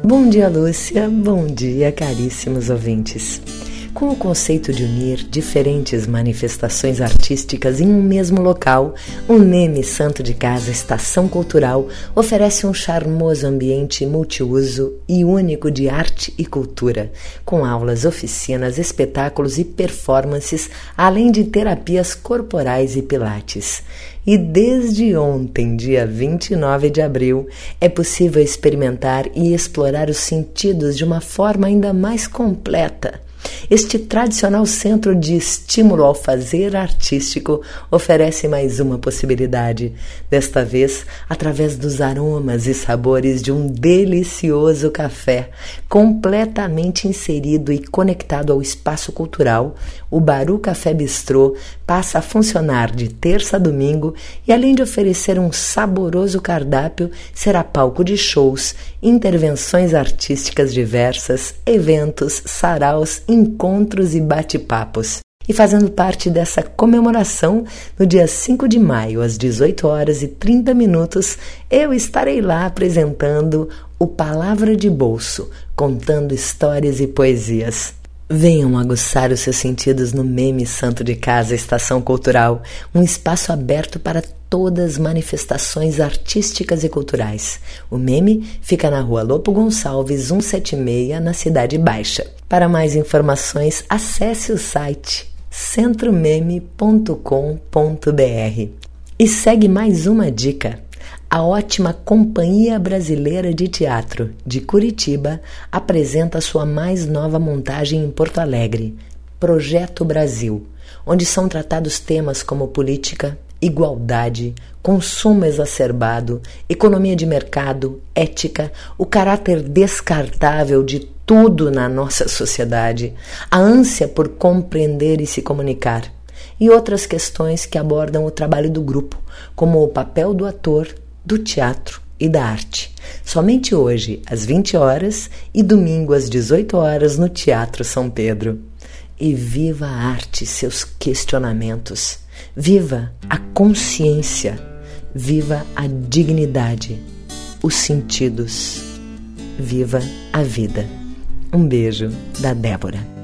Bom dia, Lúcia. Bom dia, caríssimos ouvintes. Com o conceito de unir diferentes manifestações artísticas em um mesmo local, o NEME Santo de Casa Estação Cultural oferece um charmoso ambiente multiuso e único de arte e cultura, com aulas, oficinas, espetáculos e performances, além de terapias corporais e pilates. E desde ontem, dia 29 de abril, é possível experimentar e explorar os sentidos de uma forma ainda mais completa. Este tradicional centro de estímulo ao fazer artístico oferece mais uma possibilidade, desta vez através dos aromas e sabores de um delicioso café, completamente inserido e conectado ao espaço cultural. O Baru Café Bistrô passa a funcionar de terça a domingo e, além de oferecer um saboroso cardápio, será palco de shows, intervenções artísticas diversas, eventos, saraus, encontros e bate-papos. E fazendo parte dessa comemoração, no dia 5 de maio, às 18h30, eu estarei lá apresentando o Palavra de Bolso, contando histórias e poesias. Venham aguçar os seus sentidos no NEME Santo de Casa Estação Cultural, um espaço aberto para todas as manifestações artísticas e culturais. O NEME fica na Rua Lopo Gonçalves, 176, na Cidade Baixa. Para mais informações, acesse o site centromeme.com.br. E segue mais uma dica. A ótima Companhia Brasileira de Teatro, de Curitiba, apresenta sua mais nova montagem em Porto Alegre, Projeto Brasil, onde são tratados temas como política, igualdade, consumo exacerbado, economia de mercado, ética, o caráter descartável de tudo na nossa sociedade, a ânsia por compreender e se comunicar, e outras questões que abordam o trabalho do grupo, como o papel do ator, do teatro e da arte. Somente hoje, às 20 horas e domingo às 18 horas no Teatro São Pedro. E viva a arte e seus questionamentos. Viva a consciência. Viva a dignidade. Os sentidos. Viva a vida. Um beijo da Débora.